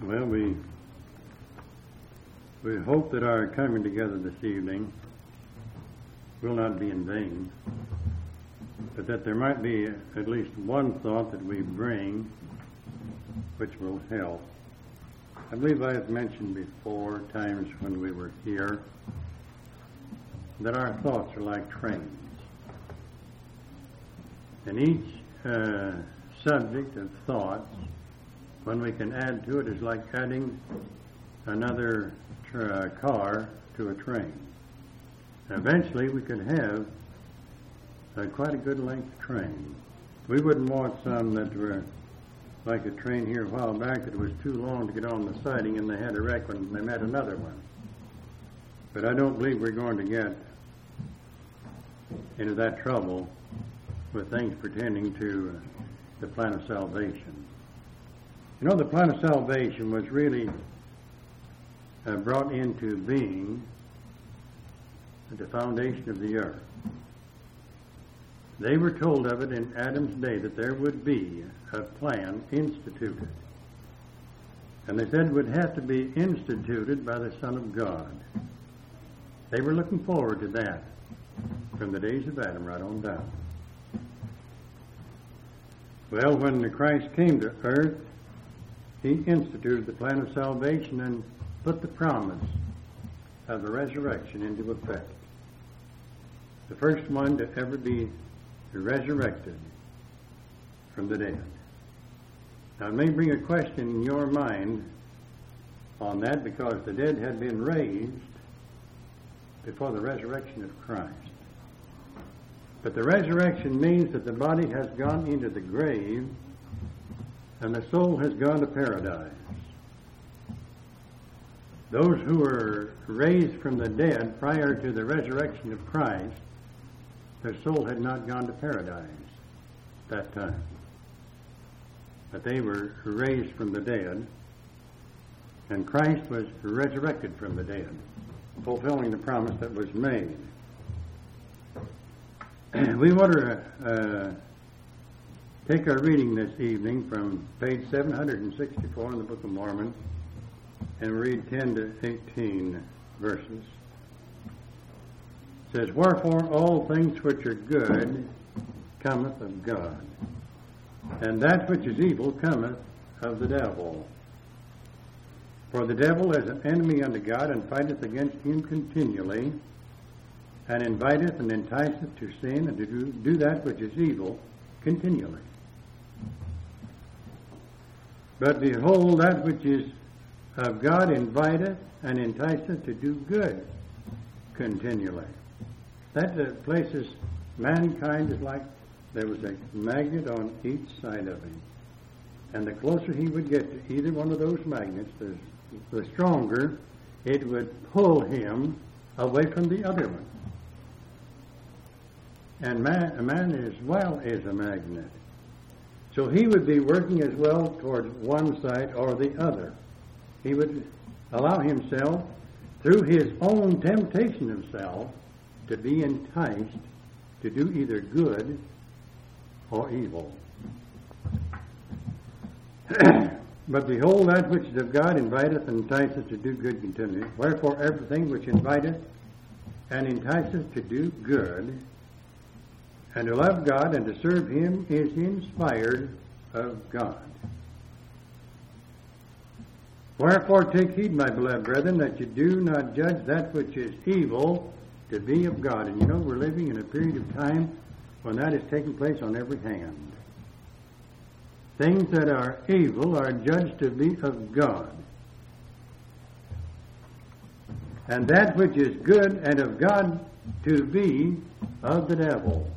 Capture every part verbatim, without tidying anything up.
Well, we we hope that our coming together this evening will not be in vain, but that there might be at least one thought that we bring which will help. I believe I have mentioned before, times when we were here, that our thoughts are like trains. And each uh, subject of thoughts, when we can add to it, is like adding another tra- car to a train. Eventually, we could have uh, quite a good length train. We wouldn't want some that were like a train here a while back that was too long to get on the siding and they had a wreck when they met another one. But I don't believe we're going to get into that trouble with things pertaining to uh, the plan of salvation. You know, the plan of salvation was really uh, brought into being at the foundation of the earth. They were told of it in Adam's day that there would be a plan instituted. And they said it would have to be instituted by the Son of God. They were looking forward to that from the days of Adam right on down. Well, when Christ came to earth, he instituted the plan of salvation and put the promise of the resurrection into effect. The first one to ever be resurrected from the dead. Now, it may bring a question in your mind on that, because the dead had been raised before the resurrection of Christ. But the resurrection means that the body has gone into the grave and the soul has gone to paradise. Those who were raised from the dead prior to the resurrection of Christ, their soul had not gone to paradise that time. But they were raised from the dead, and Christ was resurrected from the dead, fulfilling the promise that was made. We want to uh, take our reading this evening from page seven sixty-four in the Book of Mormon and read ten to eighteen verses. It says, "Wherefore all things which are good cometh of God, and that which is evil cometh of the devil. For the devil is an enemy unto God, and fighteth against him continually, and inviteth and enticeth to sin, and to do, do that which is evil continually. But behold, that which is of God inviteth and enticeth to do good continually." That uh, places mankind is like there was a magnet on each side of him. And the closer he would get to either one of those magnets, the, the stronger it would pull him away from the other one. And man, a man as well is a magnet. So he would be working as well towards one side or the other. He would allow himself, through his own temptation of self, to be enticed to do either good or evil. "But behold, that which is of God inviteth and enticeth to do good continually. Wherefore everything which inviteth and enticeth to do good, and to love God and to serve him, is inspired of God. Wherefore take heed, my beloved brethren, that you do not judge that which is evil to be of God." And you know, we're living in a period of time when that is taking place on every hand. Things that are evil are judged to be of God, and that which is good and of God to be of the devil.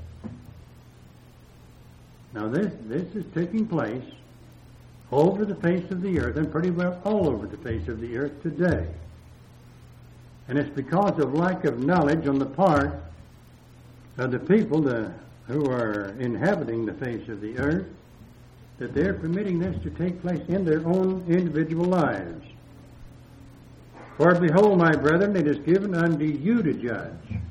Now this, this is taking place over the face of the earth, and pretty well all over the face of the earth today. And it's because of lack of knowledge on the part of the people the, who are inhabiting the face of the earth, that they're permitting this to take place in their own individual lives. "For behold, my brethren, it is given unto you to judge,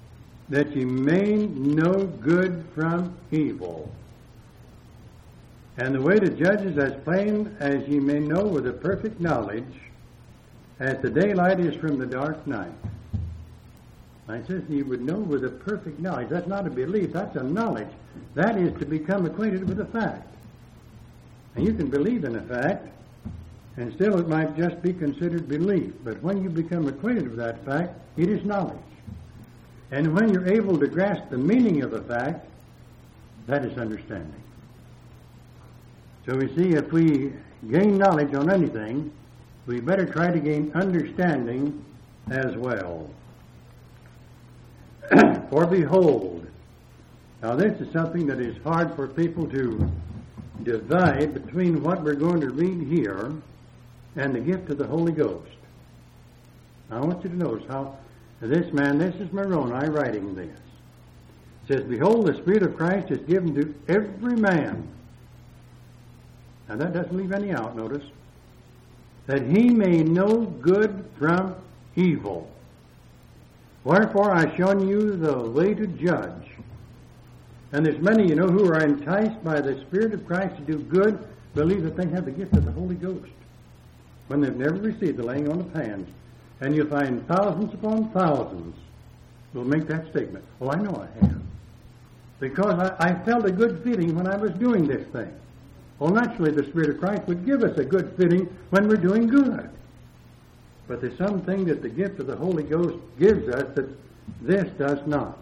that ye may know good from evil. And the way to judge is as plain as ye may know with a perfect knowledge, as the daylight is from the dark night. I says you would know with a perfect knowledge. That's not a belief, that's a knowledge. That is to become acquainted with a fact. And you can believe in a fact, and still it might just be considered belief. But when you become acquainted with that fact, it is knowledge. And when you're able to grasp the meaning of a fact, that is understanding. So we see, if we gain knowledge on anything, we better try to gain understanding as well. For behold, now this is something that is hard for people to divide between what we're going to read here and the gift of the Holy Ghost. Now I want you to notice how this man, this is Moroni writing this. It says, behold, the Spirit of Christ is given to every man. Now that doesn't leave any out, notice. That he may know good from evil. Wherefore I shown you the way to judge. And there's many, you know, who are enticed by the Spirit of Christ to do good, believe that they have the gift of the Holy Ghost, when they've never received the laying on of hands. And you'll find thousands upon thousands will make that statement. Oh, I know I have. Because I, I felt a good feeling when I was doing this thing. Well, naturally, the Spirit of Christ would give us a good feeling when we're doing good. But there's something that the gift of the Holy Ghost gives us that this does not.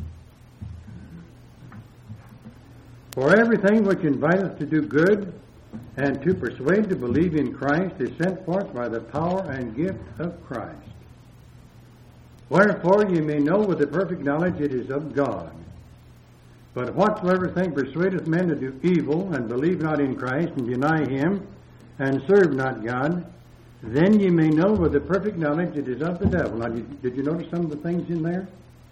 For everything which inviteth to do good and to persuade to believe in Christ is sent forth by the power and gift of Christ. Wherefore ye may know with a perfect knowledge it is of God. But whatsoever thing persuadeth men to do evil, and believe not in Christ, and deny him, and serve not God, then ye may know with a perfect knowledge it is of the devil. Now, did you notice some of the things in there?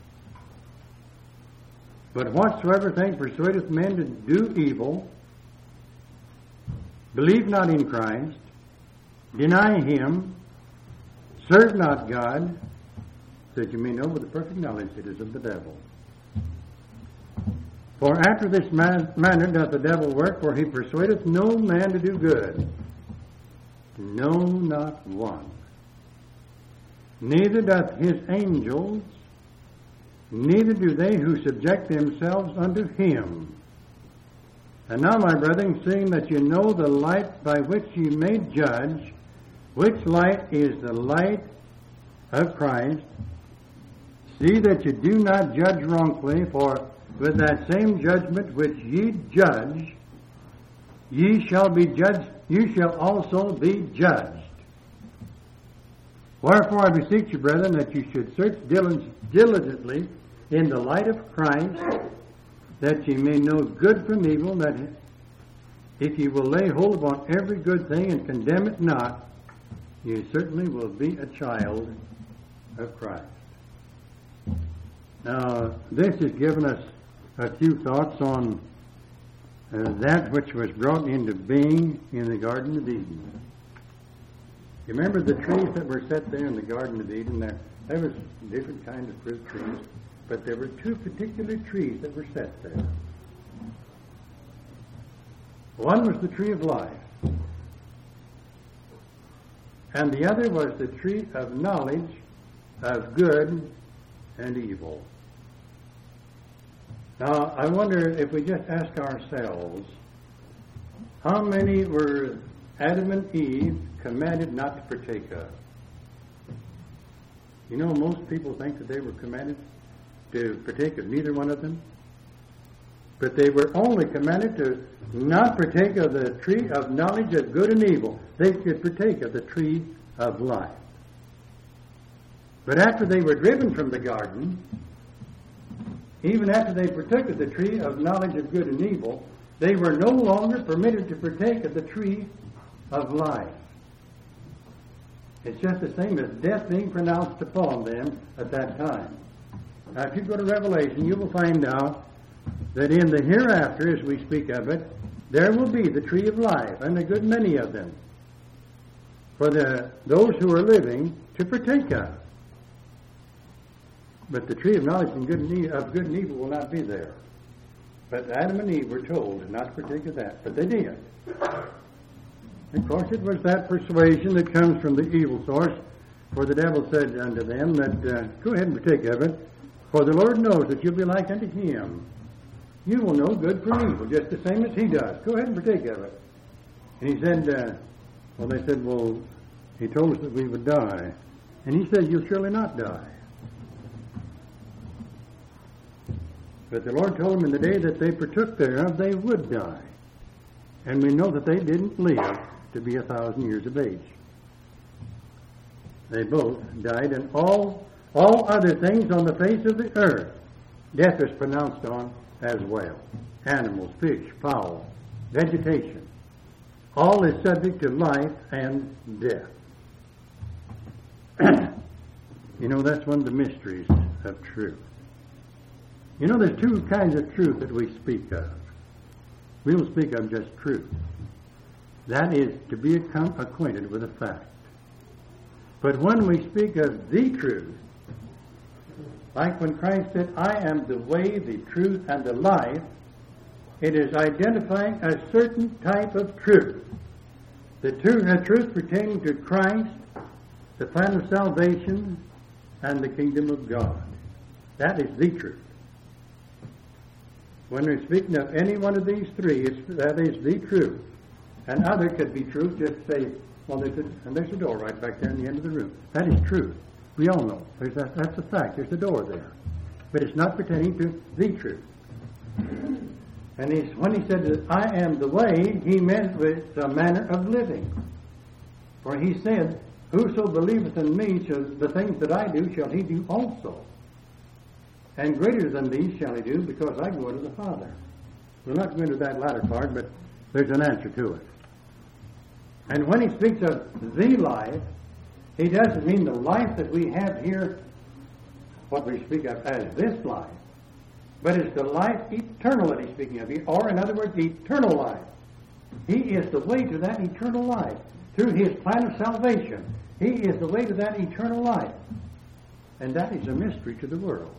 But whatsoever thing persuadeth men to do evil, believe not in Christ, deny him, serve not God, that you may know with a perfect knowledge it is of the devil. For after this man, manner doth the devil work, for he persuadeth no man to do good. No, not one. Neither doth his angels, neither do they who subject themselves unto him. And now, my brethren, seeing that you know the light by which ye may judge, which light is the light of Christ, see that you do not judge wrongfully, for with that same judgment which ye judge, ye shall be judged, you shall also be judged. Wherefore I beseech you, brethren, that you should search diligently in the light of Christ, that ye may know good from evil, that if ye will lay hold upon every good thing and condemn it not, ye certainly will be a child of Christ. Now, this has given us a few thoughts on uh, that which was brought into being in the Garden of Eden. You remember the trees that were set there in the Garden of Eden? There, there was different kinds of fruit trees, but there were two particular trees that were set there. One was the tree of life, and the other was the tree of knowledge of good and evil. Now, I wonder if we just ask ourselves, how many were Adam and Eve commanded not to partake of? You know, most people think that they were commanded to partake of neither one of them. But they were only commanded to not partake of the tree of knowledge of good and evil. They could partake of the tree of life. But after they were driven from the garden, even after they partook of the tree of knowledge of good and evil, they were no longer permitted to partake of the tree of life. It's just the same as death being pronounced upon them at that time. Now, if you go to Revelation, you will find out that in the hereafter, as we speak of it, there will be the tree of life, and a good many of them, for the those who are living to partake of. But the tree of knowledge and good and e- of good and evil will not be there. But Adam and Eve were told not to partake of that, but they did. Of course, it was that persuasion that comes from the evil source, for the devil said unto them that, uh, go ahead and partake of it, for the Lord knows that you'll be like unto him. You will know good from evil, just the same as he does. Go ahead and partake of it. And he said, uh, well, they said, well, he told us that we would die. And he said, you'll surely not die. But the Lord told them in the day that they partook thereof, they would die. And we know that they didn't live to be a thousand years of age. They both died, and all, all other things on the face of the earth, death is pronounced on as well. Animals, fish, fowl, vegetation. All is subject to life and death. You know, that's one of the mysteries of truth. You know, there's two kinds of truth that we speak of. We will speak of just truth. That is to be acquainted with a fact. But when we speak of the truth, like when Christ said, I am the way, the truth, and the life, it is identifying a certain type of truth. The truth, the truth pertaining to Christ, the plan of salvation, and the kingdom of God. That is the truth. When we're speaking of any one of these three, it's, that is the truth. And other could be truth, just say, well, there's a, and there's a door right back there in the end of the room. That is truth. We all know. There's a, that's a fact. There's a door there. But it's not pertaining to the truth. And he's, when he said that I am the way, he meant with a manner of living. For he said, whoso believeth in me, shall, the things that I do shall he do also. And greater than these shall he do, because I go unto the Father. We'll not go into that latter part, but there's an answer to it. And when he speaks of the life, he doesn't mean the life that we have here, what we speak of as this life, but it's the life eternal that he's speaking of here, or in other words, eternal life. He is the way to that eternal life. Through his plan of salvation, he is the way to that eternal life. And that is a mystery to the world.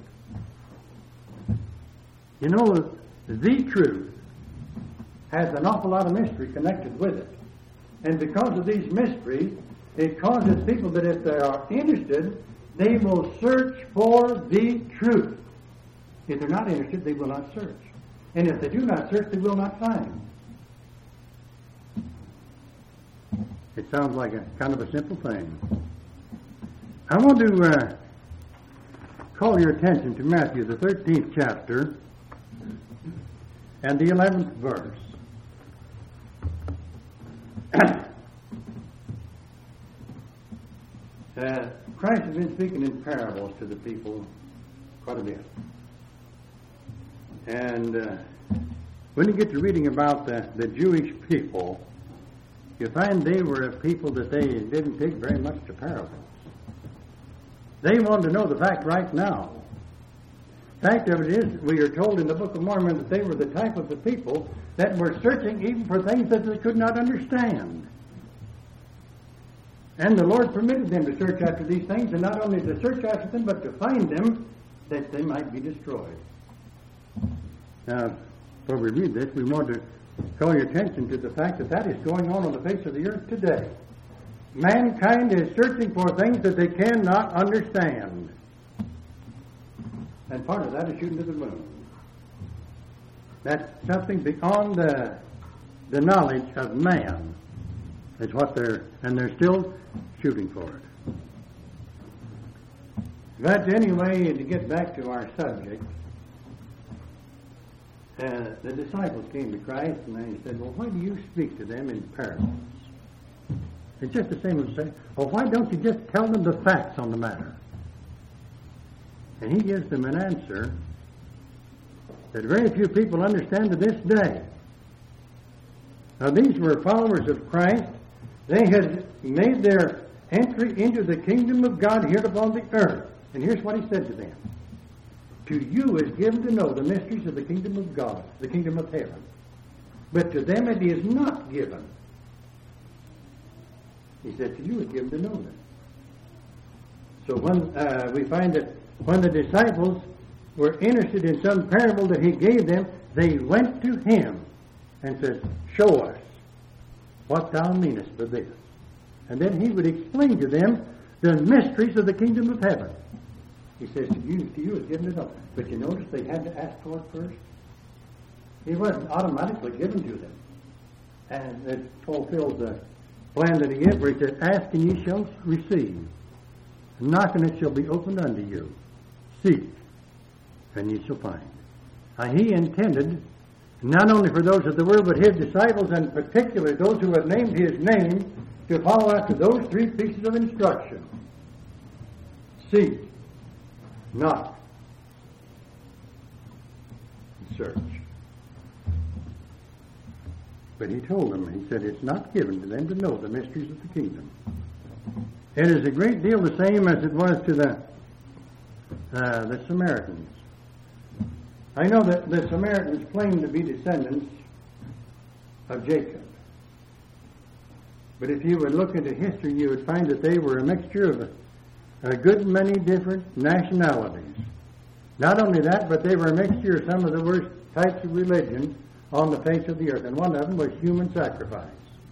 You know, the truth has an awful lot of mystery connected with it. And because of these mysteries, it causes people that if they are interested, they will search for the truth. If they're not interested, they will not search. And if they do not search, they will not find. It sounds like a kind of a simple thing. I want to uh, call your attention to Matthew, the thirteenth chapter, and the eleventh verse. uh, Christ has been speaking in parables to the people quite a bit. And uh, when you get to reading about the, the Jewish people, you find they were a people that they didn't take very much to parables. They wanted to know the fact right now. Fact of it is, we are told in the Book of Mormon that they were the type of the people that were searching even for things that they could not understand. And the Lord permitted them to search after these things, and not only to search after them, but to find them that they might be destroyed. Now, before we read this, we want to call your attention to the fact that that is going on on the face of the earth today. Mankind is searching for things that they cannot understand. And part of that is shooting to the moon. That's something beyond the, the knowledge of man. Is what they're, and they're still shooting for it. But anyway, to get back to our subject, uh, the disciples came to Christ and they said, well, why do you speak to them in parables? It's just the same as saying, well, why don't you just tell them the facts on the matter? And he gives them an answer that very few people understand to this day. Now, these were followers of Christ. They had made their entry into the kingdom of God here upon the earth. And here's what he said to them. To you is given to know the mysteries of the kingdom of God, the kingdom of heaven. But to them it is not given. He said, to you is given to know them. So when uh, we find that when the disciples were interested in some parable that he gave them, they went to him and said, show us what thou meanest by this. And then he would explain to them the mysteries of the kingdom of heaven. He says, to you, to you is given it up. But you notice they had to ask for it first? It wasn't automatically given to them. And it fulfills the plan that he gave, where he said, ask and ye shall receive. Knock and it shall be opened unto you. Seek and ye shall find. Now he intended, not only for those of the world, but his disciples, and particularly those who had named his name, to follow after those three pieces of instruction. Seek, knock, search. But he told them, he said, it's not given to them to know the mysteries of the kingdom. It is a great deal the same as it was to the uh, the Samaritans. I know that the Samaritans claimed to be descendants of Jacob. But if you would look into history, you would find that they were a mixture of a, a good many different nationalities. Not only that, but they were a mixture of some of the worst types of religion on the face of the earth, and one of them was human sacrifice.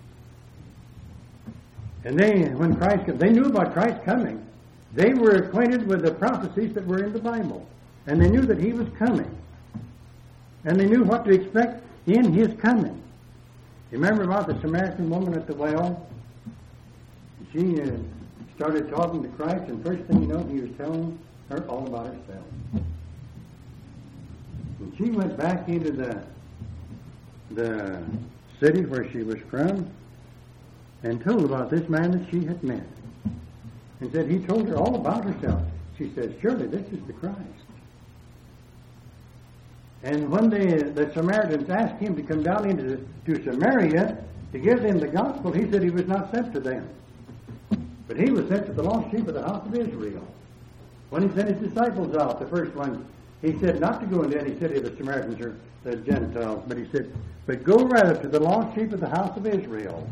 And they, when Christ came, they knew about Christ coming. They were acquainted with the prophecies that were in the Bible, and they knew that he was coming, and they knew what to expect in his coming. You remember about the Samaritan woman at the well? She uh, started talking to Christ, and first thing you know, he was telling her all about herself. And she went back into the the city where she was from and told about this man that she had met. And said he told her all about herself. She said, surely this is the Christ. And when the, the Samaritans asked him to come down into to Samaria to give them the gospel, he said he was not sent to them. But he was sent to the lost sheep of the house of Israel. When he sent his disciples out, the first one, he said not to go into any city of the Samaritans or the Gentiles, but he said, but go rather to the lost sheep of the house of Israel.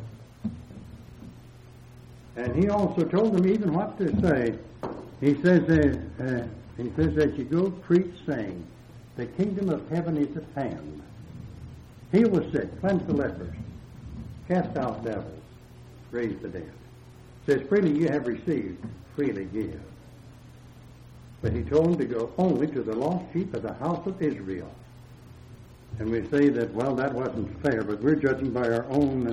And he also told them even what to say. He says, uh, uh, he says that you go preach, saying, the kingdom of heaven is at hand. Heal the sick, cleanse the lepers, cast out devils, raise the dead. Says, freely you have received, freely give. But he told them to go only to the lost sheep of the house of Israel. And we say that, well, that wasn't fair, but we're judging by our own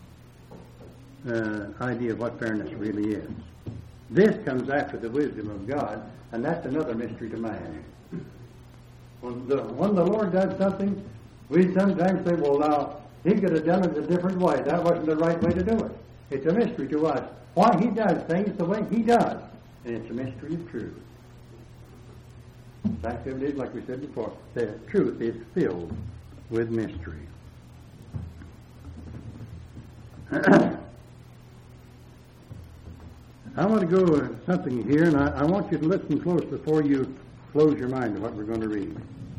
uh, idea of what fairness really is. This comes after the wisdom of God, and that's another mystery to man. When the, when the Lord does something, we sometimes say, well, now, he could have done it a different way. That wasn't the right way to do it. It's a mystery to us why he does things the way he does. And it's a mystery of truth. The fact of it is, like we said before, the truth is filled with mystery. I want to go to something here, and I, I want you to listen close before you close your mind to what we're going to read.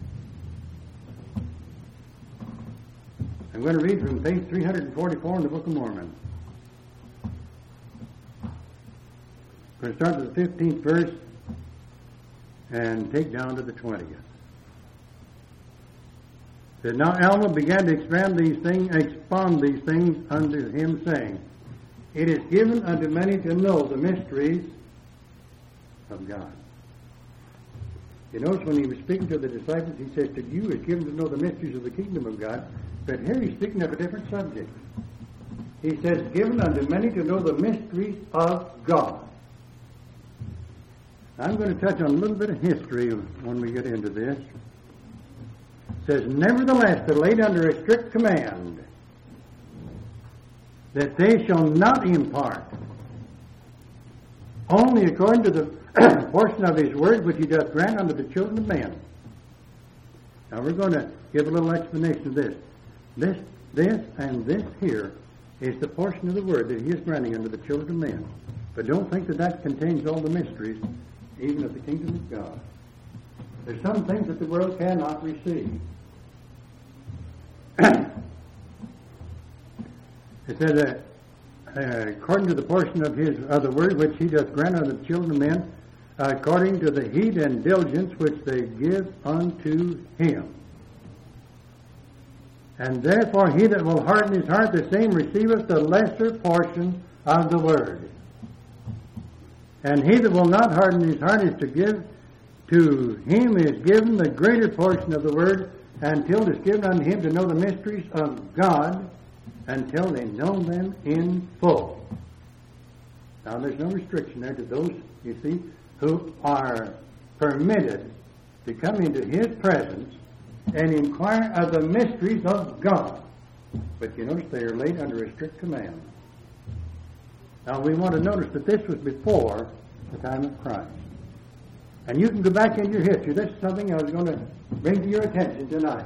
I'm going to read from page three forty-four in the Book of Mormon. We're going to start with the fifteenth verse and take down to the twentieth. It said, now Alma began to expand these things, expound these things unto him, saying, it is given unto many to know the mysteries of God. You notice when he was speaking to the disciples, he says, to you is given to know the mysteries of the kingdom of God. But here he's speaking of a different subject. He says, given unto many to know the mysteries of God. I'm going to touch on a little bit of history when we get into this. It says, nevertheless, they're laid under a strict command that they shall not impart, only according to the portion of his word which he doth grant unto the children of men. Now we're going to give a little explanation of this. This, this, and this here is the portion of the word that he is granting unto the children of men. But don't think that that contains all the mysteries, even of the kingdom of God. There's some things that the world cannot receive. It says, uh, uh, according to the portion of his of the word which he doth grant unto the children of men, according to the heed and diligence which they give unto him. And therefore he that will harden his heart, the same receiveth the lesser portion of the word. And he that will not harden his heart is to give, to him is given the greater portion of the word, until it is given unto him to know the mysteries of God, until they know them in full. Now there's no restriction there to those, you see, who are permitted to come into his presence and inquire of the mysteries of God. But you notice they are laid under a strict command. Now we want to notice that this was before the time of Christ. And you can go back into your history. This is something I was going to bring to your attention tonight.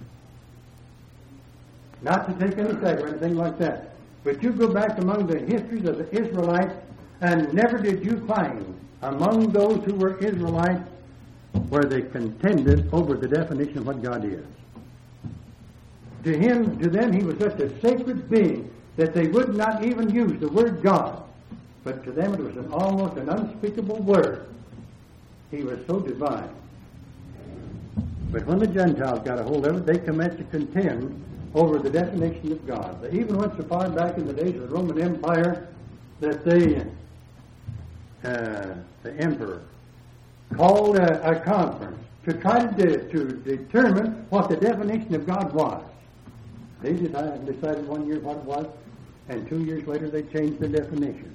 Not to take any side or anything like that. But you go back among the histories of the Israelites, and never did you find among those who were Israelites where they contended over the definition of what God is. To him, to them, he was such a sacred being that they would not even use the word God. But to them it was an almost an unspeakable word. He was so divine. But when the Gentiles got a hold of it, they commenced to contend over the definition of God. They even went so far back in the days of the Roman Empire that they, uh, the emperor called a, a conference to try to, de- to determine what the definition of God was. They decided, decided one year what it was, and two years later they changed the definition.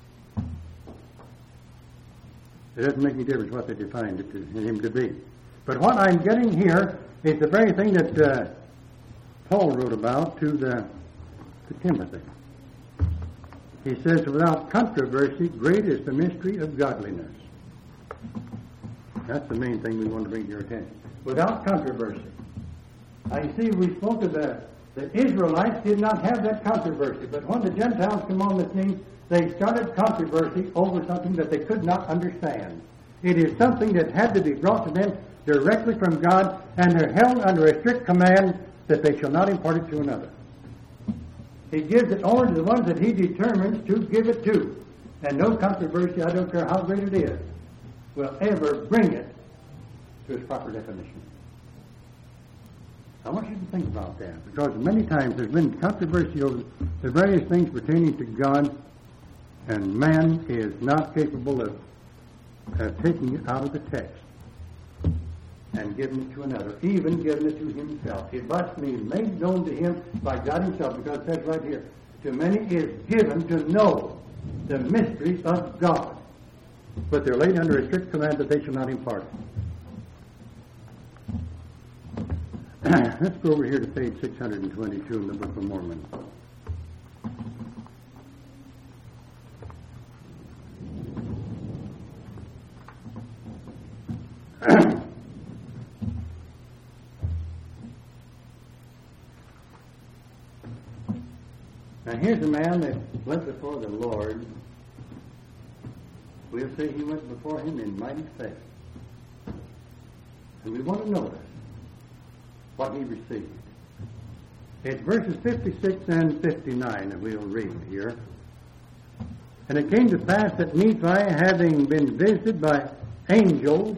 It doesn't make any difference what they defined it to him to be. But what I'm getting here is the very thing that uh, Paul wrote about to the to Timothy. He says, without controversy, great is the mystery of godliness. That's the main thing we want to bring to your attention. Without controversy. I see we spoke of the, the Israelites did not have that controversy, but when the Gentiles come on the scene, they started controversy over something that they could not understand. It is something that had to be brought to them directly from God, and they're held under a strict command that they shall not impart it to another. He gives it only to the ones that he determines to give it to. And no controversy, I don't care how great it is, will ever bring it to its proper definition. I want you to think about that, because many times there's been controversy over the various things pertaining to God, and man is not capable of uh, taking it out of the text and giving it to another, even giving it to himself. It must be made known to him by God himself, because it says right here, to many is given to know the mysteries of God, but they're laid under a strict command that they shall not impart it. Let's go over here to page six hundred twenty-two in the Book of Mormon. Now here's a man that went before the Lord. We'll say he went before him in mighty faith. And we want to notice what he received. It's verses fifty-six and fifty-nine that we'll read here. And it came to pass that Nephi, having been visited by angels,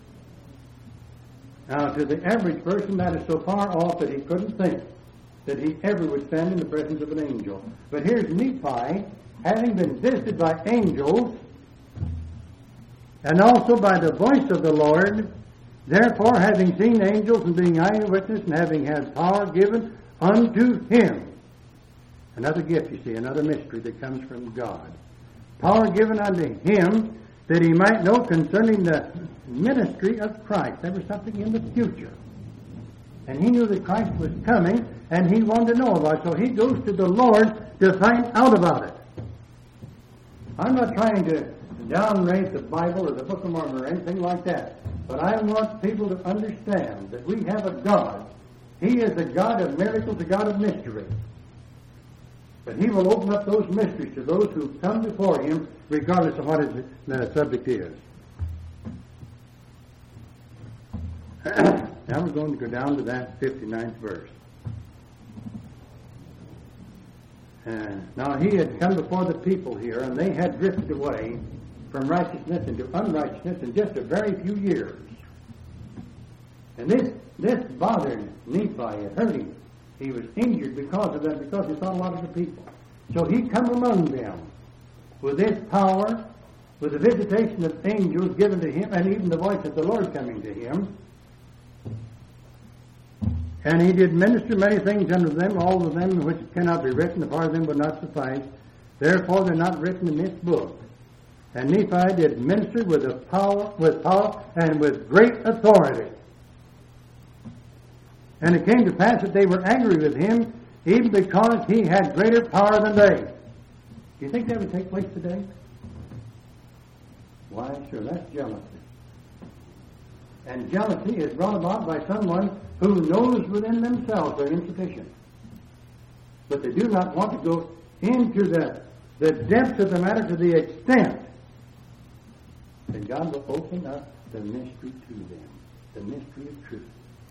now to the average person that is so far off that he couldn't think that he ever would stand in the presence of an angel. But here's Nephi, having been visited by angels, and also by the voice of the Lord, therefore having seen angels and being eyewitness and having had power given unto him. Another gift, you see, another mystery that comes from God. Power given unto him that he might know concerning the ministry of Christ. There was something in the future. And he knew that Christ was coming, and he wanted to know about it. So he goes to the Lord to find out about it. I'm not trying to downrate the Bible or the Book of Mormon or anything like that. But I want people to understand that we have a God. He is a God of miracles, a God of mystery. But he will open up those mysteries to those who come before him, regardless of what his, the subject is. Now we're going to go down to that fifty-ninth verse. Uh, now he had come before the people here, and they had drifted away, from righteousness into unrighteousness in just a very few years. And this this bothered Nephi. It hurt him. He was injured because of that, because he saw a lot of the people. So he come among them with this power, with the visitation of angels given to him, and even the voice of the Lord coming to him. And he did minister many things unto them, all of them which cannot be written, the part of them would not suffice. Therefore they're not written in this book. And Nephi did minister with a power, with power and with great authority. And it came to pass that they were angry with him, even because he had greater power than they. Do you think that would take place today? Why, sure, that's jealousy. And jealousy is brought about by someone who knows within themselves they're insufficient. But they do not want to go into the, the depths of the matter to the extent that God will open up the mystery to them, the mystery of truth.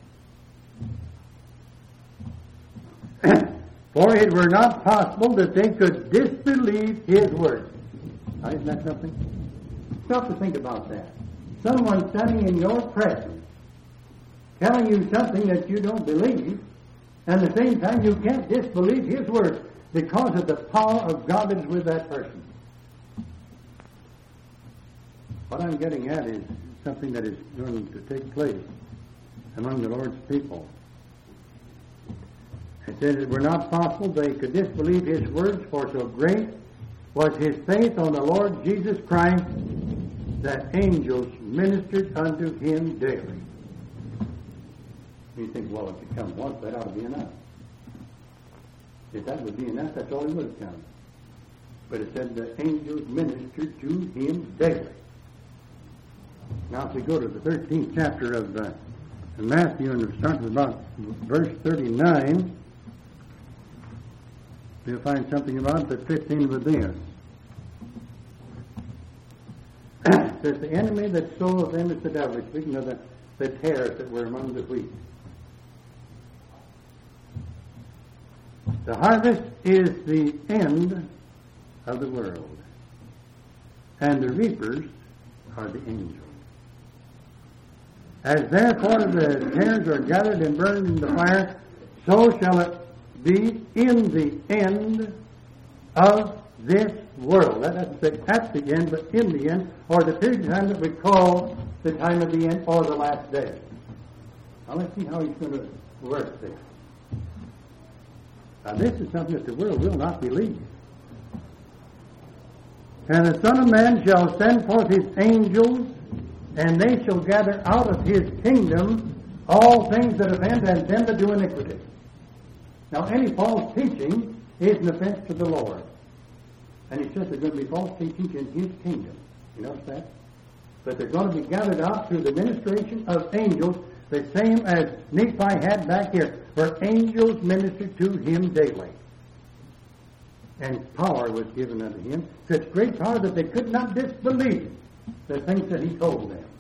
For it were not possible that they could disbelieve his word. Now, isn't that something? Stop to think about that. Someone standing in your presence telling you something that you don't believe, and at the same time you can't disbelieve his word because of the power of God that is with that person. What I'm getting at is something that is going to take place among the Lord's people. It says it were not possible they could disbelieve his words, for so great was his faith on the Lord Jesus Christ that angels ministered unto him daily. You think, well, if it comes once, that ought to be enough. If that would be enough, that's all he would have come. But it said the angels ministered to him daily. Now, if we go to the thirteenth chapter of uh, Matthew, and we start with about verse thirty-nine, we'll find something about it that fits in with this. It says, the enemy that soweth them is the devil. Speaking of the, the tares that were among the wheat. The harvest is the end of the world, and the reapers are the angels. As therefore the tares are gathered and burned in the fire, so shall it be in the end of this world. That doesn't say at the end, but in the end, or the period of time that we call the time of the end, or the last day. Now let's see how he's going to work this. Now this is something that the world will not believe. And the Son of Man shall send forth his angels, and they shall gather out of his kingdom all things that offend and them that do iniquity. Now, any false teaching is an offense to the Lord. And he says there's going to be false teachings in his kingdom. You notice that? But they're going to be gathered out through the ministration of angels, the same as Nephi had back here, where angels ministered to him daily. And power was given unto him, such great power that they could not disbelieve the things that he told them.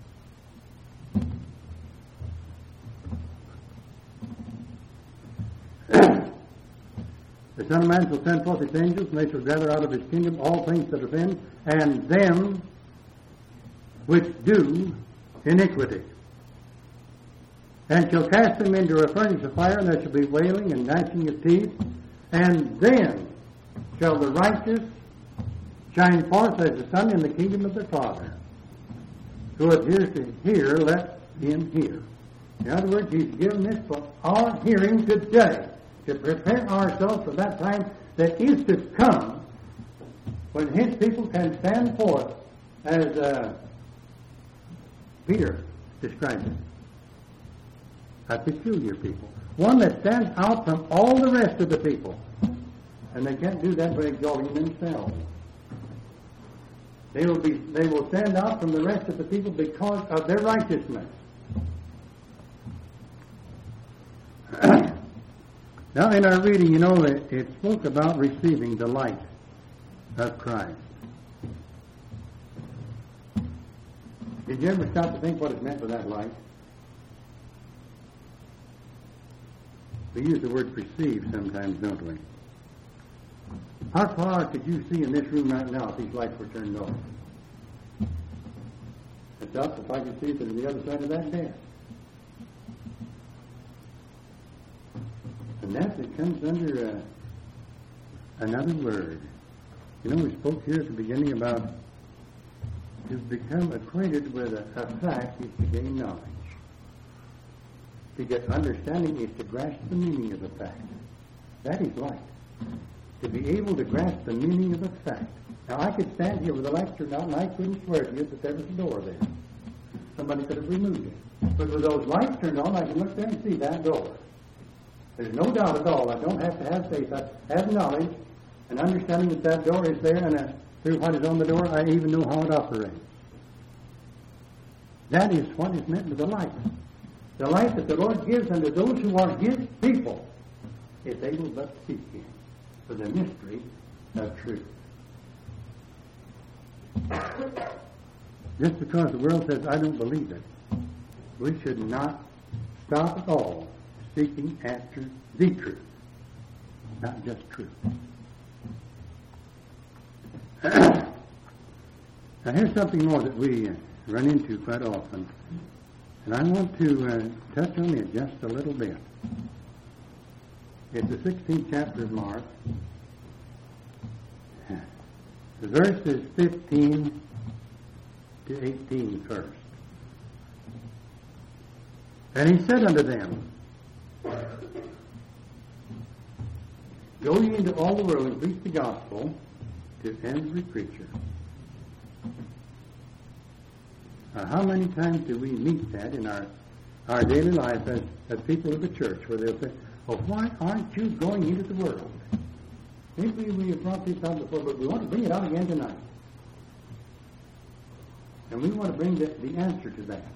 The Son of Man shall send forth his angels, and they shall gather out of his kingdom all things that offend, and them which do iniquity. And shall cast them into a furnace of fire, and there shall be wailing and gnashing of teeth. And then shall the righteous shine forth as the sun in the kingdom of their Father. Who adheres to hear, let him hear. In other words, he's given this for our hearing today, to prepare ourselves for that time that is to come, when his people can stand forth, as uh, Peter described it, a peculiar people, one that stands out from all the rest of the people. And they can't do that by exalting themselves. They will be they will stand out from the rest of the people because of their righteousness. Now, in our reading, you know, it, it spoke about receiving the light of Christ. Did you ever stop to think what it meant by that light? We use the word perceive sometimes, don't we? How far could you see in this room right now if these lights were turned off? myself if I could see to the other side of that death. And that it comes under uh, another word. You know, we spoke here at the beginning about to become acquainted with a, a fact is to gain knowledge. To get understanding is to grasp the meaning of a fact. That is light. To be able to grasp the meaning of a fact. Now, I could stand here with the lights turned out, and I couldn't swear to you that there was a door there. Somebody could have removed it. But with those lights turned on, I can look there and see that door. There's no doubt at all. I don't have to have faith. I have knowledge and understanding that that door is there, and uh, through what is on the door, I even know how it operates. That is what is meant with the light. The light that the Lord gives unto those who are His people, if they will but seek Him for the mystery of truth. Just because the world says, I don't believe it, we should not stop at all seeking after the truth, not just truth. Now here's something more that we uh, run into quite often, and I want to uh, touch on it just a little bit. It's the sixteenth chapter of Mark. The verses fifteen to eighteen first. And he said unto them, Go ye into all the world and preach the gospel to every creature. Now, how many times do we meet that in our, our daily life as, as people of the church, where they'll say, well, why aren't you going into the world? Maybe we have brought this out before, but we want to bring it out again tonight. And we want to bring the, the answer to that.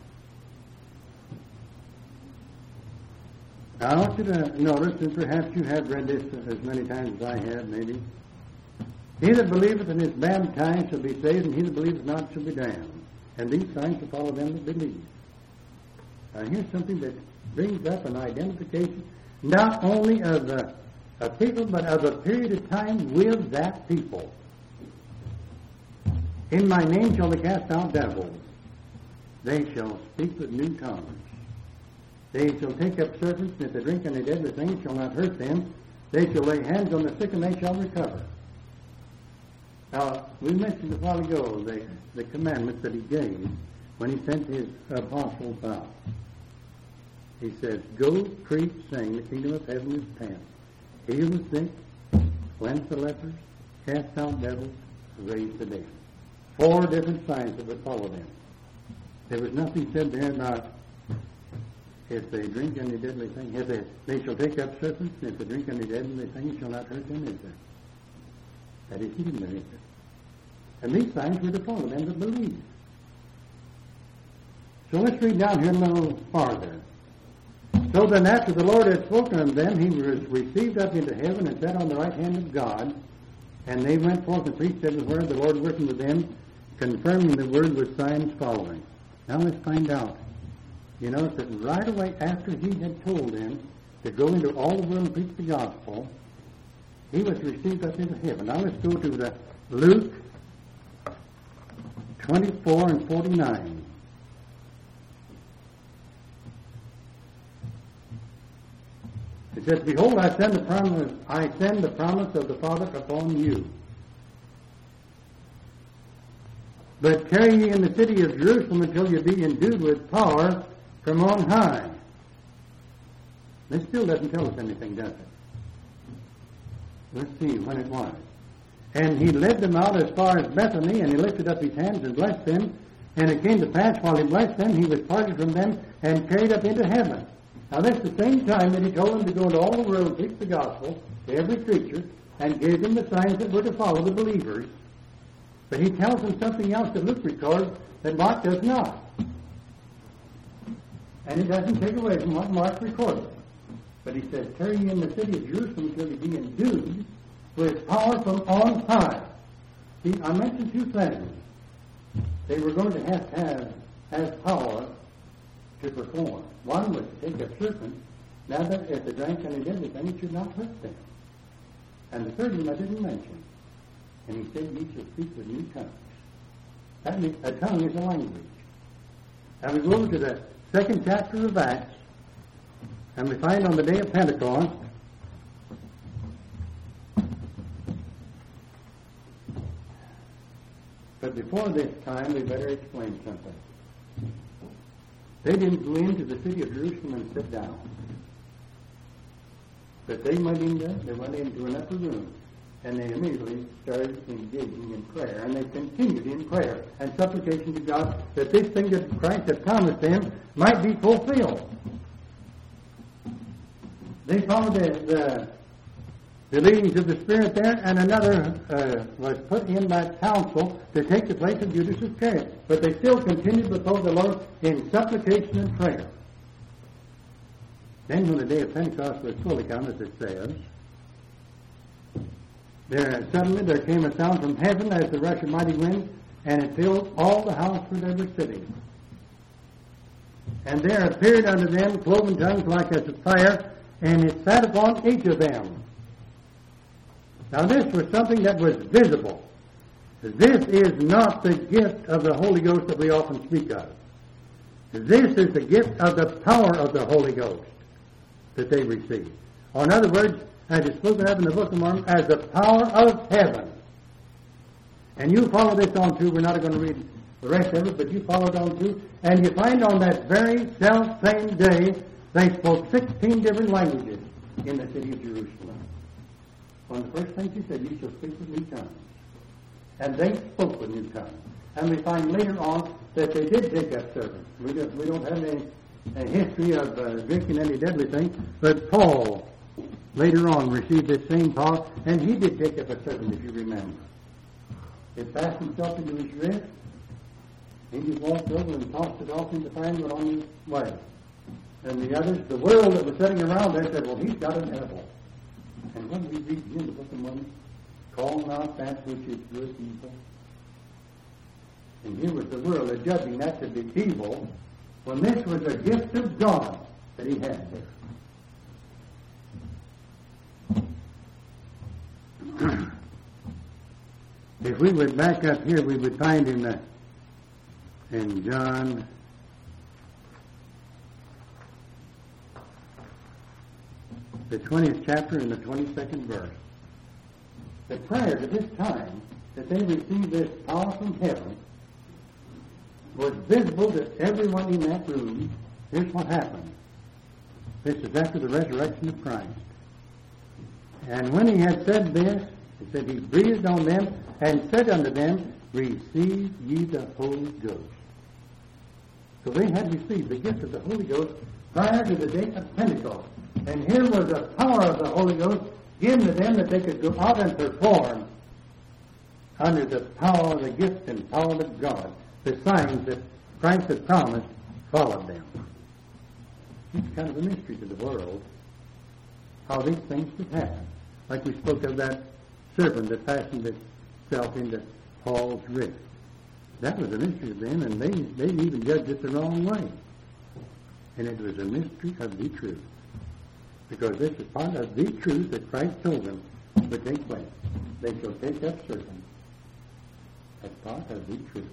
Now, I want you to notice, and perhaps you have read this as many times as I have, maybe. He that believeth and is baptized shall be saved, and he that believeth not shall be damned. And these signs shall follow them that believe. Now, here's something that brings up an identification, not only of the a people, but of a period of time with that people. In my name shall they cast out devils. They shall speak with new tongues. They shall take up serpents, and if they drink any deadly thing, shall not hurt them. They shall lay hands on the sick, and they shall recover. Now, we mentioned a while ago the, the commandments that he gave when he sent his apostles out. He says, Go, preach, saying, the kingdom of heaven is at hand. Heal the sick, cleanse the lepers, cast out devils, raise the dead. Four different signs that would follow them. There was nothing said there about if they drink any deadly thing. If they, they shall take up serpents, and if they drink any deadly thing, it shall not hurt them, is there? That is hidden there, is it? And these signs were to follow them that believe. So let's read down here a little farther. So then after the Lord had spoken unto them, he was received up into heaven and sat on the right hand of God. And they went forth and preached everywhere, the Lord working with them, confirming the word with signs following. Now let's find out. You notice that right away after he had told them to go into all the world and preach the gospel, he was received up into heaven. Now let's go to the Luke twenty-four and forty-nine. It says, Behold, I send the promise, I send the promise of the Father upon you. But tarry ye in the city of Jerusalem until you be endued with power from on high. This still doesn't tell us anything, does it? Let's see when it was. And he led them out as far as Bethany, and he lifted up his hands and blessed them. And it came to pass, while he blessed them, he was parted from them and carried up into heaven. Now that's the same time that he told them to go into all the world and preach the gospel to every creature, and gave them the signs that were to follow the believers. But he tells them something else that Luke records that Mark does not. And it doesn't take away from what Mark recorded. But he says, Tarry ye in the city of Jerusalem until you be endued with power from on high. See, I mentioned two things. They were going to have to have, have power to perform. One was to take up serpents. Now that if they drank any deadly thing, it should not hurt them. And the third one I didn't mention. And he said, Ye shall speak with new tongues. That means a tongue is a language. And we go over to the second chapter of Acts, and we find on the day of Pentecost, but before this time, we better explain something. They didn't go into the city of Jerusalem and sit down. But they went into, they went into an upper room, and they immediately started engaging in prayer, and they continued in prayer and supplication to God that this thing that Christ had promised them might be fulfilled. They followed the, the, the leadings of the Spirit there, and another uh, was put in by council to take the place of Judas Iscariot. But they still continued before the Lord in supplication and prayer. Then when the day of Pentecost was fully come, as it says, there suddenly there came a sound from heaven as the rush of mighty wind, and it filled all the house where they were sitting. And there appeared unto them cloven tongues like as of fire, and it sat upon each of them. Now this was something that was visible. This is not the gift of the Holy Ghost that we often speak of. This is the gift of the power of the Holy Ghost that they received. Or in other words, as it's spoken of in the Book of Mormon, as the power of heaven. And you follow this on too. We're not going to read the rest of it, but you follow it on too. And you find on that very self-same day, they spoke sixteen different languages in the city of Jerusalem. One of the first things he said, you shall speak with new tongues. And they spoke with new tongues. And we find later on that they did take up serpents. We don't, we don't have any a history of uh, drinking any deadly thing, but Paul later on received this same power, and he did take up a serpent, if you remember. It fastened itself into his wrist. He just walked over and tossed it off into the fire and went on his way. And the others, the world that was sitting around there, said, well, he's got an apple. And when we read in the Book of Mormon, call not that which is good evil. And here was the world judging that to be evil, when this was a gift of God that he had there. If we would back up here, we would find in, the, in John the twentieth chapter and the twenty-second verse, that prior to this time that they received this power from heaven was visible to everyone in that room. Here's what happened. This is after the resurrection of Christ. And when he had said this, he said, he breathed on them and said unto them, receive ye the Holy Ghost. So they had received the gift of the Holy Ghost prior to the day of Pentecost. And here was the power of the Holy Ghost given to them that they could go out and perform under the power of the gift and power of God. The signs that Christ had promised followed them. It's kind of a mystery to the world how these things could happen. Like we spoke of that serpent that fastened itself into Paul's wrist. That was a mystery to them, and they, they even judged it the wrong way. And it was a mystery of the truth. Because this is part of the truth that Christ told them would take place. They shall take up serpents. That's part of the truth.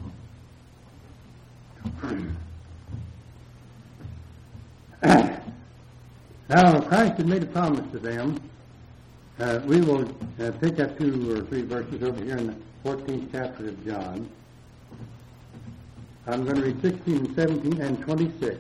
Now, Christ had made a promise to them. Uh, we will uh, pick up two or three verses over here in the fourteenth chapter of John. I'm going to read sixteen and seventeen and twenty-six.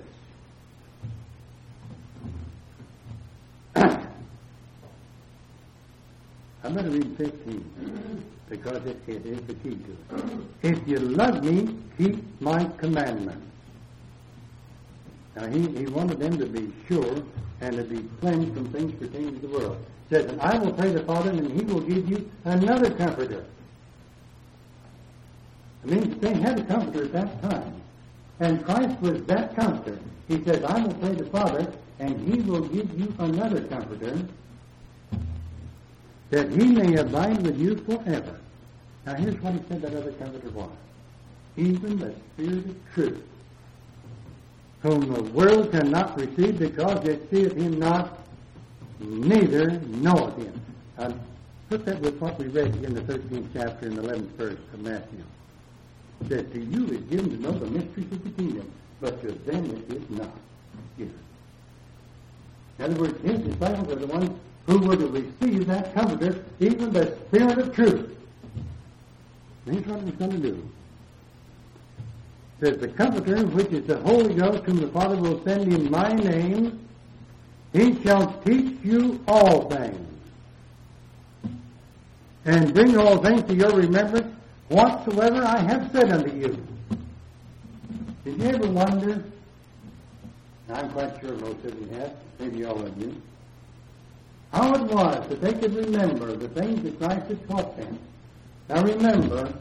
I'm going to read fifteen because it, it is the key to it. If you love me, keep my commandments. Now, he, he wanted them to be sure and to be cleansed from things pertaining to the world. He says, and I will pray the Father, and he will give you another comforter. I mean, they had a comforter at that time. And Christ was that comforter. He says, I will pray the Father, and he will give you another comforter, that he may abide with you forever. Now, here's what he said that other comforter was. Even the Spirit of truth, whom the world cannot receive because it seeth him not, neither knoweth him. I'll put that with what we read in the thirteenth chapter and the eleventh verse of Matthew. That to you is given to know the mysteries of the kingdom, but to them it is not given. In other words, his disciples are the ones who were to receive that Comforter, even the Spirit of truth. And here's what he's going to do. It says, the Comforter, which is the Holy Ghost, whom the Father will send in my name, he shall teach you all things, and bring all things to your remembrance, whatsoever I have said unto you. Did you ever wonder? I'm quite sure most of you have, maybe all of you, how it was that they could remember the things that Christ had taught them. Now remember,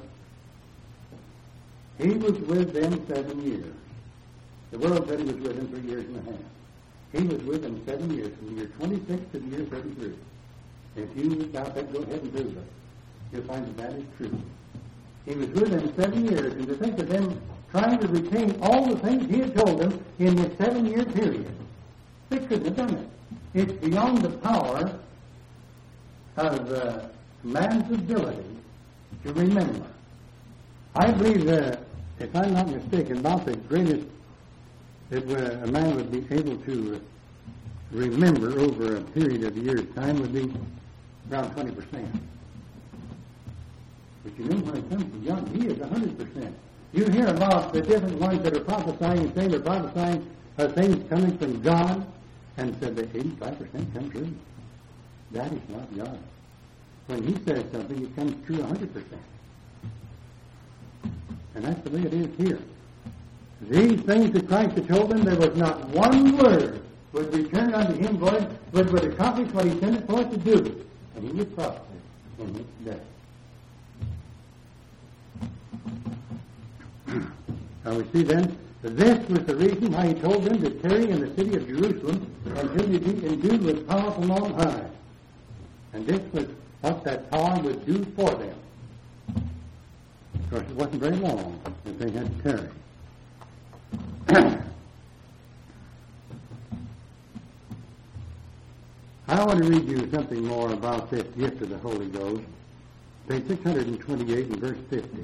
he was with them seven years. The world said he was with them three years and a half. He was with them seven years, from the year twenty-six to the year thirty-three. If you doubt that, go ahead and prove it. You'll find that that is true. He was with them seven years, and to think of them trying to retain all the things he had told them in this seven-year period, they couldn't have done it. It's beyond the power of uh, man's ability to remember. I believe that, if I'm not mistaken, about the greatest that uh, a man would be able to uh, remember over a period of years' time would be around twenty percent. But you know, when it comes to young, he is one hundred percent. You hear about the different ones that are prophesying and saying they're prophesying uh, things coming from God, and said that eighty-five percent come true. That is not God. When he says something, it comes true one hundred percent. And that's the way it is here. These things that Christ had told them, there was not one word would return unto him void, but would accomplish what he sent it forth to do. And he would prosper in his day. Now we see then, this was the reason why he told them to tarry in the city of Jerusalem until you be endued with power from on high. And this was what that power would do for them. Of course, it wasn't very long that they had to tarry. I want to read you something more about this gift of the Holy Ghost. Page six hundred twenty-eight and verse fifty.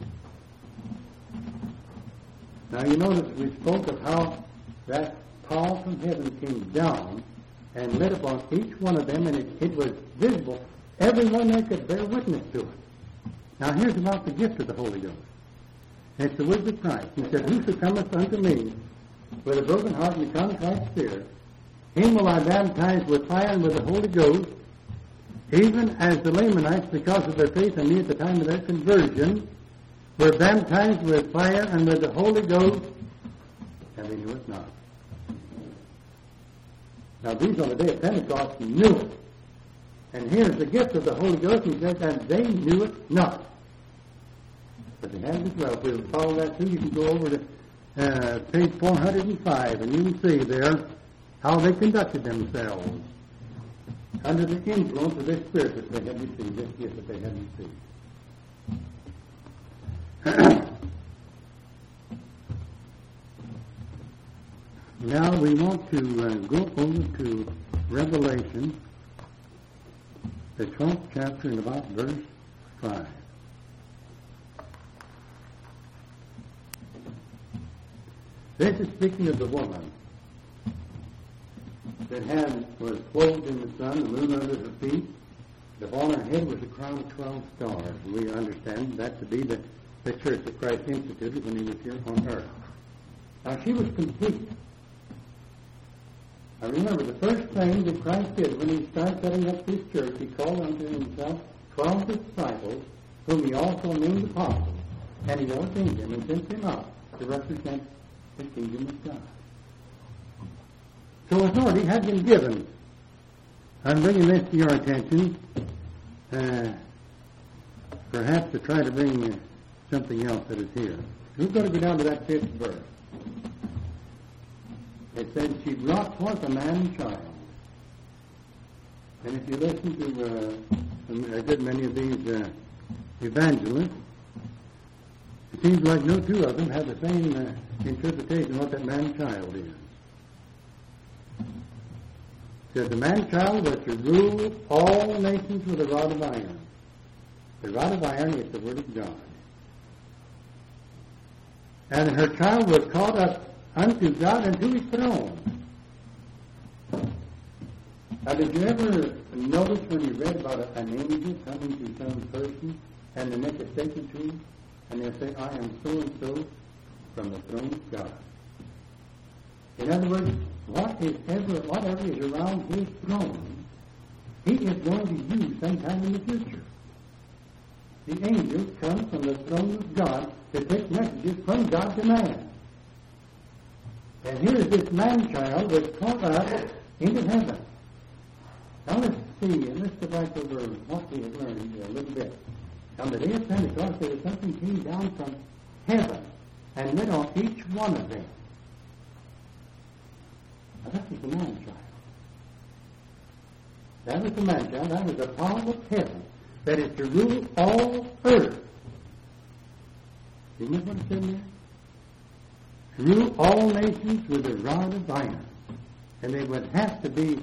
Now you notice we spoke of how that power from heaven came down and lit upon each one of them, and it, it was visible. Everyone there could bear witness to it. Now here's about the gift of the Holy Ghost. It's the words of Christ. He said, whoso cometh unto me with a broken heart and a contrite spirit, him will I baptize with fire and with the Holy Ghost, even as the Lamanites, because of their faith in me at the time of their conversion, were baptized with fire and with the Holy Ghost, and they knew it not. Now these on the day of Pentecost knew it. And here's the gift of the Holy Ghost, and he says, and they knew it not. But they had it as well. If we follow that through, you can go over to uh, page four hundred five, and you can see there how they conducted themselves under the influence of this Spirit that they had received, this gift that they had received. Now we want to uh, go over to Revelation, the twelfth chapter, and about verse five. This is speaking of the woman that had was clothed in the sun, the moon under her feet. Upon her head was a crown of twelve stars. And we understand that to be the, the church that Christ instituted when he was here on earth. Now she was complete. Now remember, the first thing that Christ did when he started setting up this church, he called unto himself twelve disciples, whom he also named apostles, and he ordained them and sent them out to represent the kingdom of God. So authority had been given. I'm bringing this to your attention, uh, perhaps to try to bring uh, something else that is here. We're going to go down to that fifth verse. It says, she brought forth a man and child. And if you listen to uh, a good many of these uh, evangelists, it seems like no two of them have the same uh, interpretation of what that man and child is. It says, the man and child was to rule all nations with a rod of iron. The rod of iron is the Word of God. And her child was caught up unto God and to his throne. Now, did you ever notice when you read about a, an angel coming to some person and they make a statement to him and they'll say, I am so and so from the throne of God? In other words, what is ever, whatever is around his throne, he is going to use sometime in the future. The angels come from the throne of God to take messages from God to man. And here is this man-child was caught up into heaven. Now let's see, and let's go back over what we have learned a little bit. On the day of Pentecost, there was something came down from heaven and went on each one of them. Now that was the man-child. That was the man-child. That was the power of heaven that is to rule all earth. Do you know what it said there? To rule all nations with a rod of iron. And they would have to be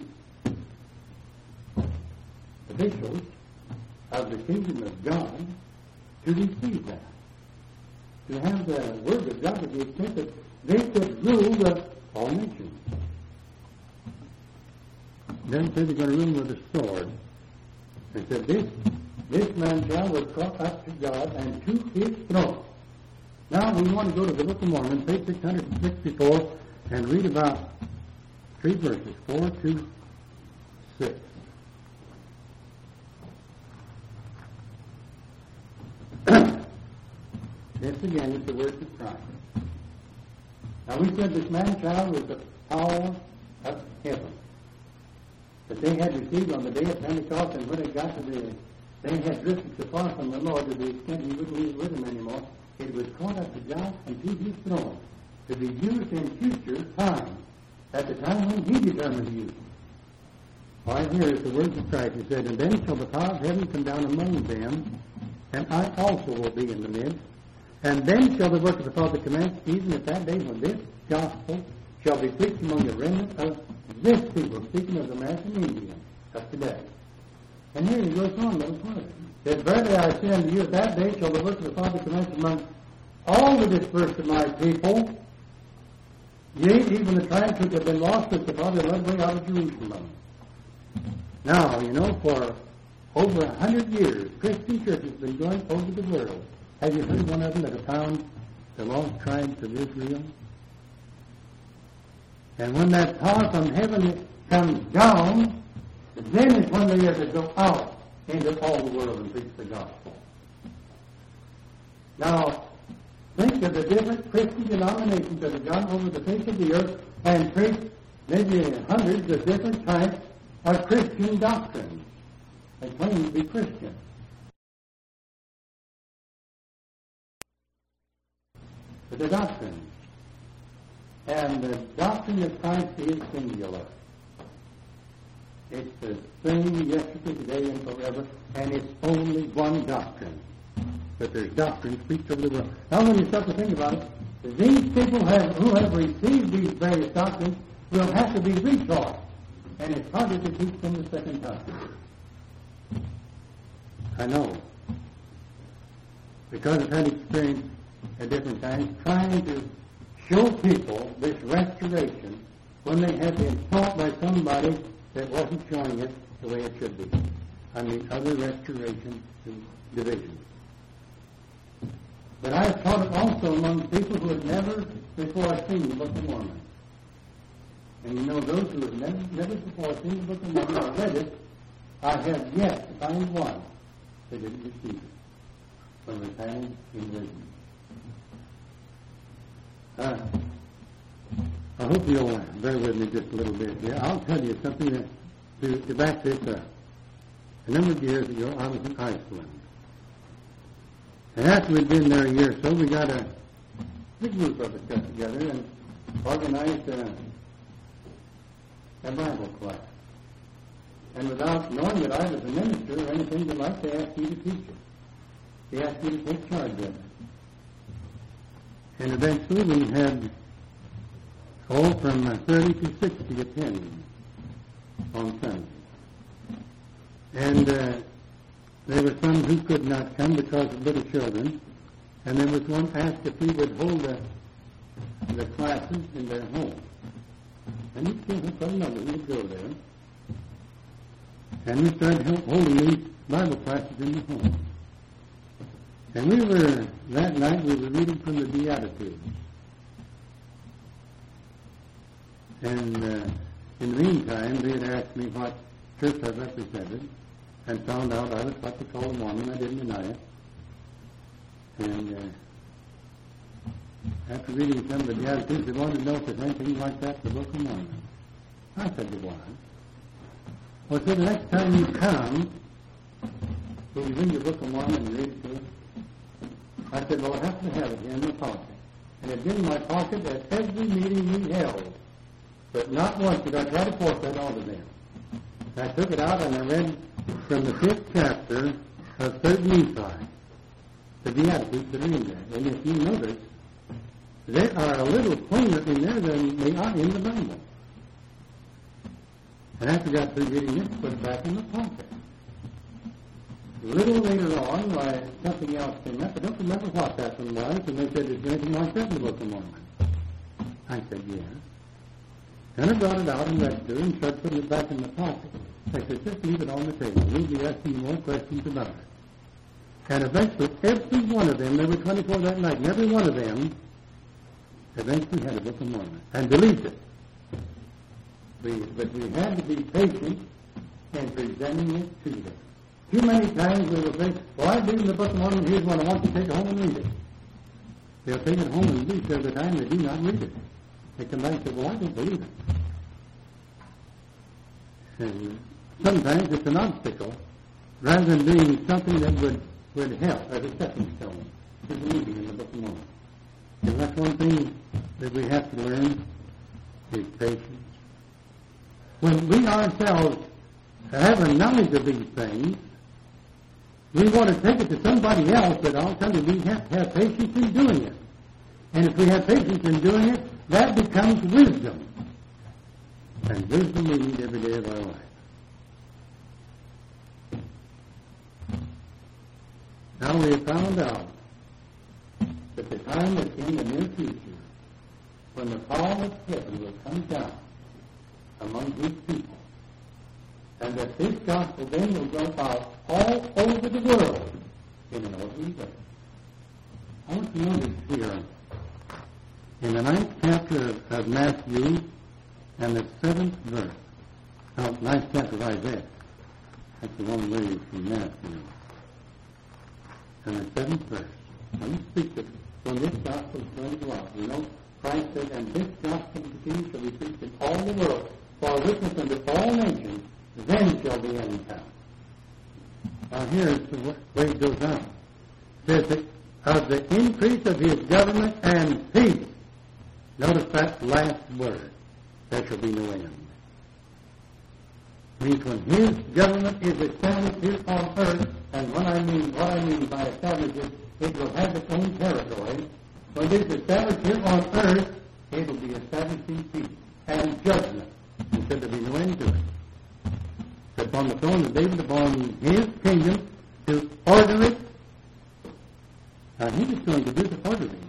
officials of the kingdom of God to receive that. To have the word of God to the extent that they could rule the all nations. Then said they're going to rule with a sword. And said this this man-child was caught up to God and to his throne. Now we want to go to the Book of Mormon, page six hundred sixty-four, and read about three verses, four to six. This again is the words of Christ. Now we said this man-child was the power of heaven that they had received on the day of Pentecost, and when it got to the, they had drifted so far from the Lord to the extent he wouldn't leave with them anymore. It was caught up to God and to his throne to be used in future time, at the time when he determined to use it. Right here is the words of Christ. He said, and then shall the power of heaven come down among them, and I also will be in the midst. And then shall the work of the Father commence, even at that day when this gospel shall be preached among the remnant of this people, speaking of the American Indian of today. And here he goes on, little further. That verily I say unto you, at that day shall the work of the Father commence among all the dispersed of my people, yea, even the tribes which have been lost, which the Father led way out of Jerusalem. Now, you know, for over a hundred years, Christian churches have been going over the world. Have you heard one of them that have found the lost tribes of Israel? And when that power from heaven comes down, then is when they are to go out into all the world and preach the gospel. Now, think of the different Christian denominations that have gone over the face of the earth and preached maybe hundreds of different types of Christian doctrines. They claim to be Christian. But the doctrine, and the doctrine of Christ is singular. It's the same yesterday, today, and forever, and it's only one doctrine. But there's doctrines preached over the world. Now, when you start to think about it, these people have, who have received these various doctrines will have to be retaught, and it's harder to teach them the second time. I know, because I've had experience at different times trying to show people this restoration when they have been taught by somebody that wasn't showing it the way it should be. I mean, other restoration divisions. But I have taught it also among people who had never before seen the Book of Mormon. And you know, those who have never, never before seen the Book of Mormon or read it, I have yet to find one that didn't receive it from the time in wisdom. Uh, I hope you'll bear with me just a little bit here. I'll tell you something that, to, to back this up. A number of years ago, I was in Iceland. And after we'd been there a year or so, we got a big group of us got together and organized a, a Bible class. And without knowing that I was a minister or anything, they'd like to ask you to teach it. They asked you to take charge of it. And eventually we had, oh, from thirty to sixty attending on Sunday. And uh, there were some who could not come because of little children. And there was one asked if he would hold the, the classes in their home. And he came from another, he would go there. And we started holding these Bible classes in the home. And we were, that night, we were reading from the Beatitudes. And uh, in the meantime, they had asked me what church I represented, and found out I was what they call a Mormon. I didn't deny it. And uh, after reading some of the Beatitudes, they wanted to know if there's anything like that in the Book of Mormon. I said there was. Well, so the next time you come, will you read your Book of Mormon and read it to us? I said, well, I happen to have it here in my pocket. And it's in my pocket at every meeting we held. But not once did I try to force that onto them. I took it out and I read from the fifth chapter of Third Nephi, the Beatitudes that are in there. And if you notice, they are a little plainer in there than they are in the Bible. And after I got through reading this, put it back in the pocket. A little later on, why, something else came up. I don't remember what that one was, and they said, is there anything like that in the Book of Mormon? I said, yes. And I brought it out and read it to her and started putting it back in the pocket. I said, just leave it on the table. We'll be asking you more questions about it. And eventually, every one of them, there were twenty-four that night, and every one of them eventually had a Book of Mormon and believed it. We, but we had to be patient in presenting it to them. Too many times we will say, well, I believe in the Book of Mormon, here's one I want to take it home and read it. They'll take it home and read it every time they do not read it. They come back and say, well, I don't believe it. And sometimes it's an obstacle rather than being something that would, would help as a stepping stone to believing in the Book of Mormon. And that's one thing that we have to learn is patience. When we ourselves have a knowledge of these things, we want to take it to somebody else, but I'll tell you, we have to have patience in doing it. And if we have patience in doing it, that becomes wisdom. And wisdom we need every day of our life. Now we have found out that the time is in the near future when the power of heaven will come down among these people, and that this gospel then will go out all over the world in an orderly way. I want to notice here in the ninth chapter of, of Matthew and the seventh verse, no, ninth chapter of Isaiah, that's the one way from Matthew, and the seventh verse. Now you speak that when this gospel is going to go out, you know, Christ said, and this gospel of the kingdom shall be preached in all the world, for a witness unto all nations, then shall the end come. Now here's the way it goes on. It says that of the increase of his government and peace. Notice that last word. There shall be no end. Means when his government is established here on earth, and what I mean, what I mean by established is it will have its own territory. When it is established here on earth, it will be established in peace and judgment. And said there be no end to it. That upon the throne of David, upon his kingdom, to order it. Now he is going to do the ordering.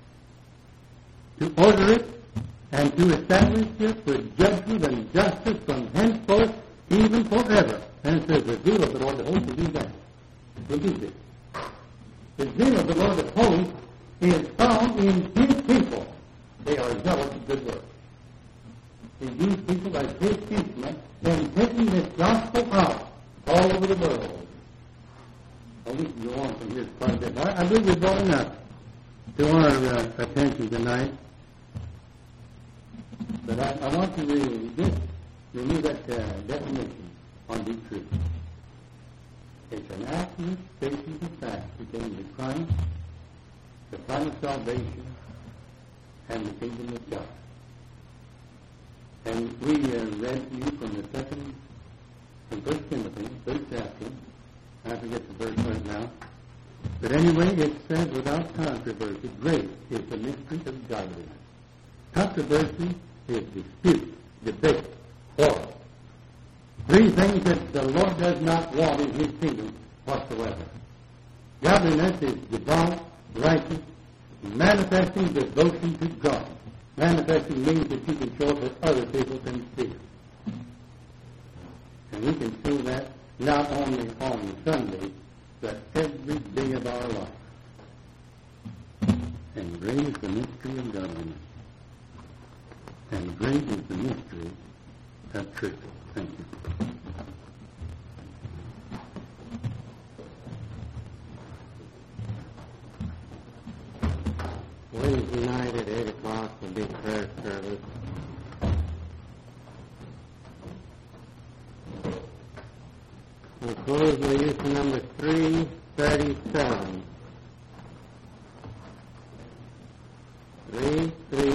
To order it and to establish it with judgment and justice from henceforth, even forever. And it says, the zeal of the Lord of hosts will do that. Will do this. The zeal of the Lord of hosts is found in his people. They are zealous of good work. In these people as his instrument, then taking this gospel out all over the world. Well, we can go on from here quite a bit. I, I believe we brought enough to our uh, attention tonight. But I, I want to read this, renew that uh, definition on deep truth. It's an accurate statement of fact pertaining to Christ, the plan of salvation, and the kingdom of God. And we uh, read to you from the second, from First Timothy, third chapter. I forget the verse right now. But anyway, it says without controversy, great is the mystery of godliness. Controversy is dispute, debate, quarrel. Three things that the Lord does not want in his kingdom whatsoever. Godliness is devout, righteous, manifesting devotion to God. Manifesting means that you can show it that other people can see it. And we can show that not only on Sunday, but every day of our life. And great is the mystery of godliness. And great is the mystery of truth. Thank you. Wednesday night at eight o'clock will be prayer service. We'll close with use number three thirty-seven. Three, three.